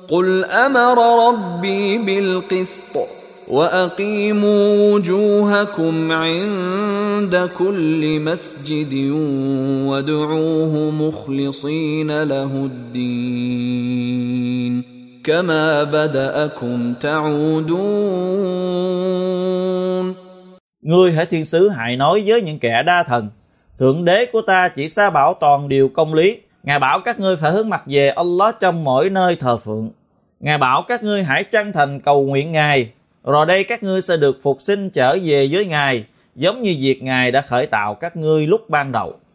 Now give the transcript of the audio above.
قل أمر ربي بالقسط وأقيموا وجوهكم عند كل مسجد وادعوه مخلصين له الدين كما بدأكم تعودون. Ngươi hãy thiên sứ hãy nói với những kẻ đa thần: Thượng đế của ta chỉ sa bảo toàn điều công lý. Ngài bảo các ngươi phải hướng mặt về Allah trong mỗi nơi thờ phượng. Ngài bảo các ngươi hãy chân thành cầu nguyện Ngài, rồi đây các ngươi sẽ được phục sinh trở về với Ngài, giống như việc Ngài đã khởi tạo các ngươi lúc ban đầu.